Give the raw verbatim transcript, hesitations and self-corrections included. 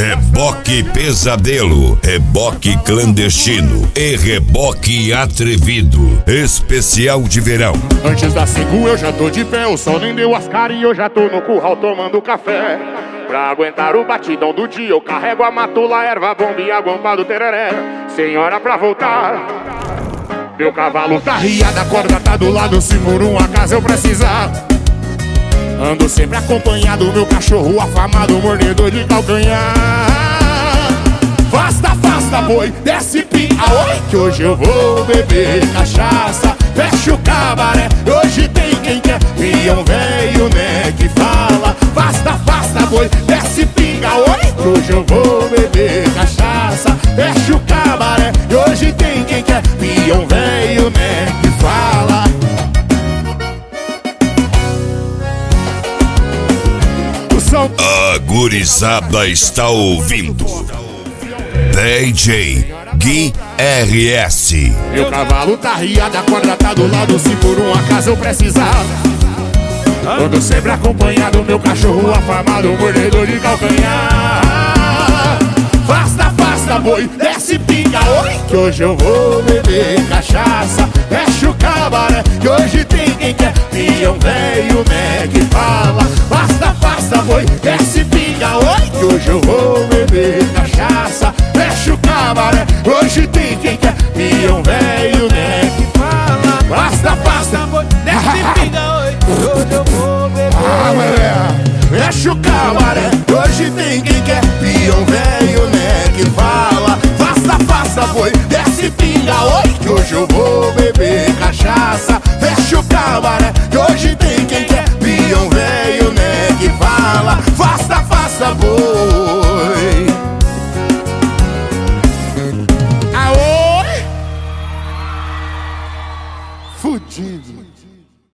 Reboque pesadelo, reboque clandestino e reboque atrevido. Especial de verão. Antes das cinco eu já tô de pé, o sol nem deu as caras e eu já tô no curral tomando café. Pra aguentar o batidão do dia eu carrego a matula, erva bomba e a guampa do tereré. Senhora pra voltar, meu cavalo tá riado, a corda tá do lado, se por um acaso eu precisar. Ando sempre acompanhado, meu cachorro afamado, mordedor de calcanhar. Afasta, afasta, boi, desce pinga, oi, que hoje eu vou beber cachaça. Fecha o cabaré, hoje tem quem quer, peão velho, né, que fala. Afasta, afasta, boi, desce pinga, oi, que hoje eu vou beber cachaça. Fecha o cabaré, hoje tem quem quer, peão velho, né, que fala. A gurizada está ouvindo D J Gui R S. Meu cavalo tá riado, a corda tá do lado, se por um acaso eu precisar. Ando sempre acompanhado, meu cachorro afamado, mordedor de calcanhar. Afasta, afasta, boi, desce pinga, oi, que hoje eu vou beber cachaça. Fecha o cabaré, que hoje tem quem quer, peão velho, né, que fala. Afasta, afasta, boi, desce pinga, oi, que hoje eu vou beber cachaça. Fecha o cabaré, hoje tem quem quer, peão velho, né, que fala. Afasta, afasta, boi, desce pinga, oi, que hoje eu vou beber. Ah, mulher, fecha o cabaré, hoje tem quem quer, peão velho, né, que fala. Afasta, afasta, boi, desce pinga, oi, que hoje eu vou beber cachaça. Fecha o cabaré, que hoje tem quem quer, peão velho, né, que fala. Afasta, afasta, boi. Aoi! Fudido.